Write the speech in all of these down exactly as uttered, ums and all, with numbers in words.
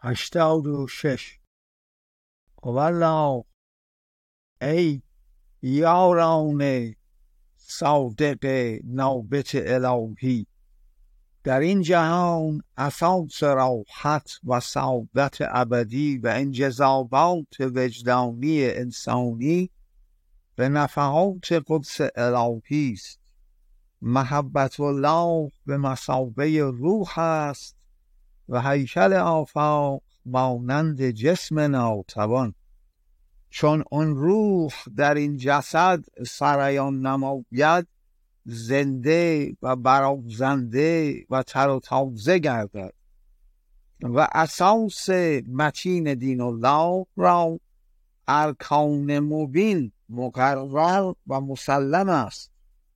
هشتاد و شش. والله ای یاران صادق نابت الهی، در این جهان اساس راحت و سعادت ابدی و انجذابات وجدانی انسانی به نفحات قدس الهی است. محبت الله به مثابه روح است و هیکل آفاق مانند جسم ناتوان. چون آن روح در این جسد سریان نماید، زنده و برافزنده و تر و تازه گردد و اساس متین دین الله را ارکان مبین مقرر و مسلم است.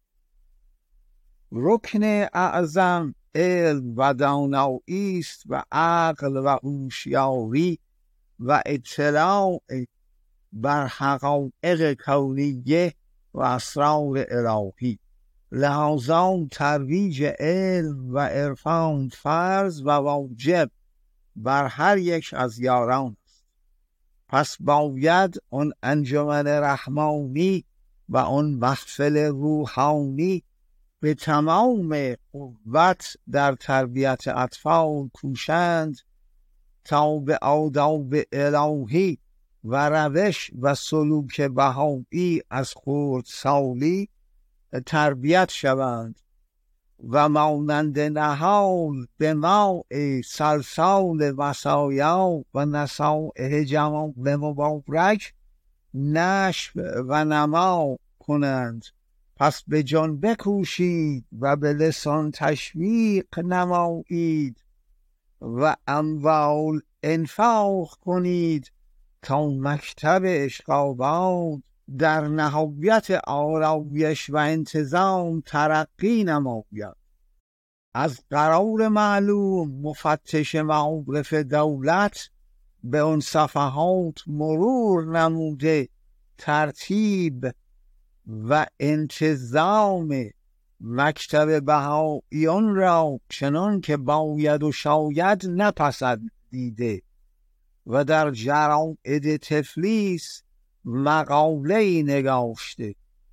رکن اعظم علم و دانایی است و عقل و هوشیاری و اطلاع بر حقایق کونیه و اسرار الهی. لحاظا ترویج علم و عرفان فرض و واجب بر هر یک از یاران است. پس باید آن انجمن رحمانی و آن محفل روحانی به تمام قوت در تربیت اطفال کوشند تا به آداب الهی و روش و سلوک بهایی از خردسالی تربیت شوند و مانند نهال به ماء سلسال وصایا و نصائح جمال مبارک نشو و نما کنند. پس به جان بکوشید و به لسان تشویق نمایید و اموال انفاق کنید تا مکتب عشق‌آباد در نهایت آرایش و انتظام ترقی نماید. از قرار معلوم مفتش معارف دولت به آن صفحات مرور نموده ترتیب و انتظام مکتب بهائیان را چنان که باید و شاید نپسندیده و در جرائد تفلیس مقاله‌ای نگاشته.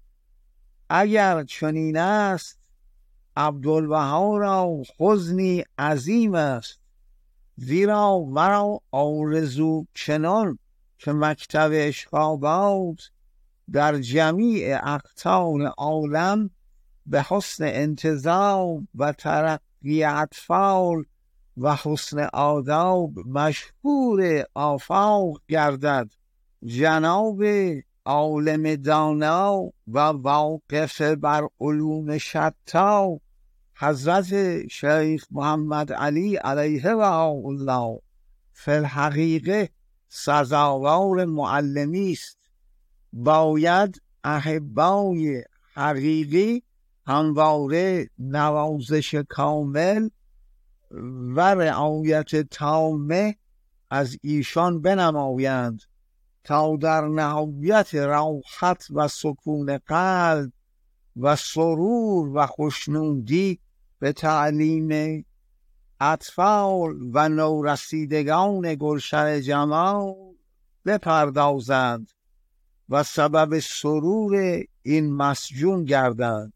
اگر چنین است عبدالبها را حزنی عظیم است، زیرا مرا آرزو چنان که مکتب عشق‌آباد در جمیع اقطار عالم به حسن انتظام و ترقی اطفال و حسن آداب مشهور آفاق گردد. جناب عالم دانا و واقف بر علوم شتا حضرت شیخ محمد علی علیه بهاءالله فی الحقیقه سزاوار معلمی است. باید احبای حقیقی همواره نوازش کامل و رعایت تامه از ایشان بنمایند تا در نهایت راحت و سکون قلب و سرور و خوشنودی به تعلیم اطفال و نورسیدگان گلشن جمال بپردازند و سبب سرور این مسجون گردند.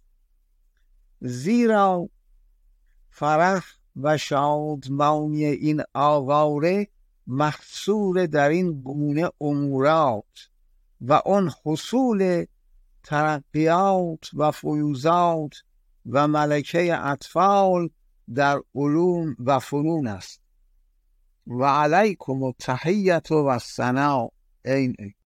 زیرا فرح و شادمانی این آواره محصور در این گونه امورات و آن حصول ترقیات و فیوزات و ملکه اطفال در علوم و فنون است. و علیکم التحیة و الثناء. این